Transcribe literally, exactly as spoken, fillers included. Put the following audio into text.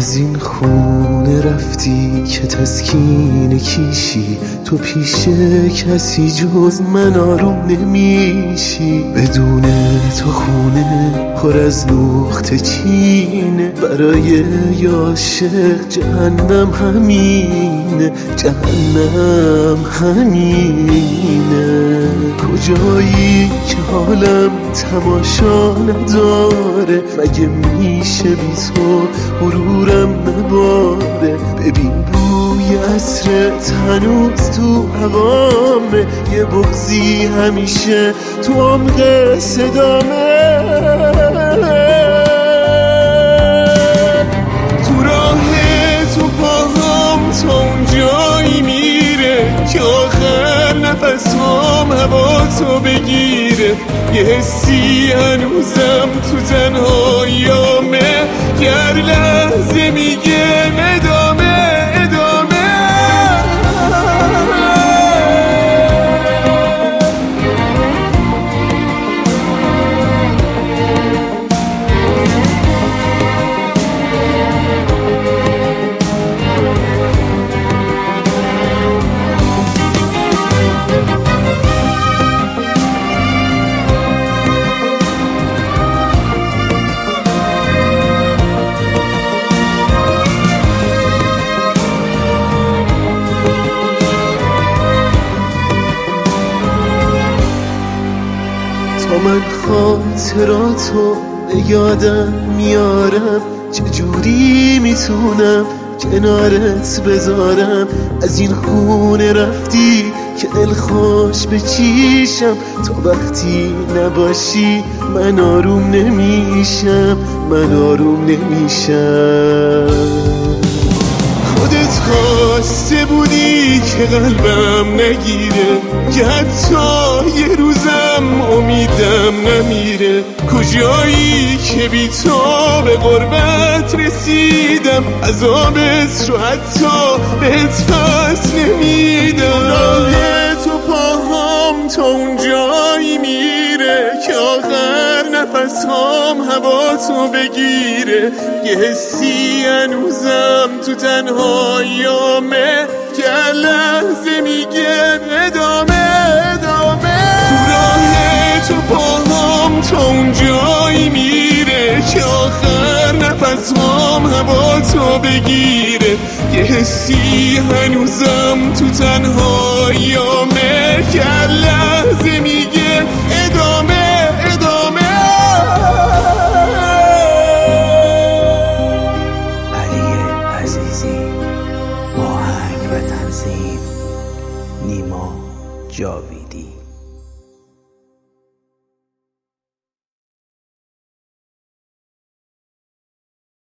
از این خونه رفتی که تسکین کیشی، تو پیش کسی جز من آروم نمیشی. بدون تو خونه پر از نقطه چینه، برای عاشق جهنم همینه، جهنم همینه. کجایی که حالم تماشا نداره، مگه میشه بی تو غرورم نباره. ببین بوی عطرت هنوز تو هوامه، یه بغضی همیشه تو عمق صدامه. تو راه تو پاهم تا اون جایی میره که آخر نفسام هوا تو بگیره. یه حسی هنوزم تو تنهاییامه که هر لحظه میگه ادامه ادامه. تا من خاطراتو به یادم میارم، چجوری میتونم کنارت بذارم. از این خونه رفتی که دلخوش بچیشم، تا وقتی نباشی من آروم نمیشم، من آروم نمیشم. خودت خواسته بودی که قلبم نگیره، که حتی یه روزم امیدم نمیره. کجایی که بی تو به غربت رسیدم، عذابت رو حتی بهت پس نمیدم. راه تو پاهم تا اون جایی میره که آخر نفسام هوا تو بگیره. یه حسی هنوزم تو تنهاییامه که هر لحظه میگه ادامه ادامه. تو راه تو پاهم تا اون جایی میره که آخر نفسام هوا تو بگیره. یه حسی هنوزم تو تنهاییامه که هر لحظه میگه ادامه ادامه. آهنگ و تنظیم نیما جاویدی.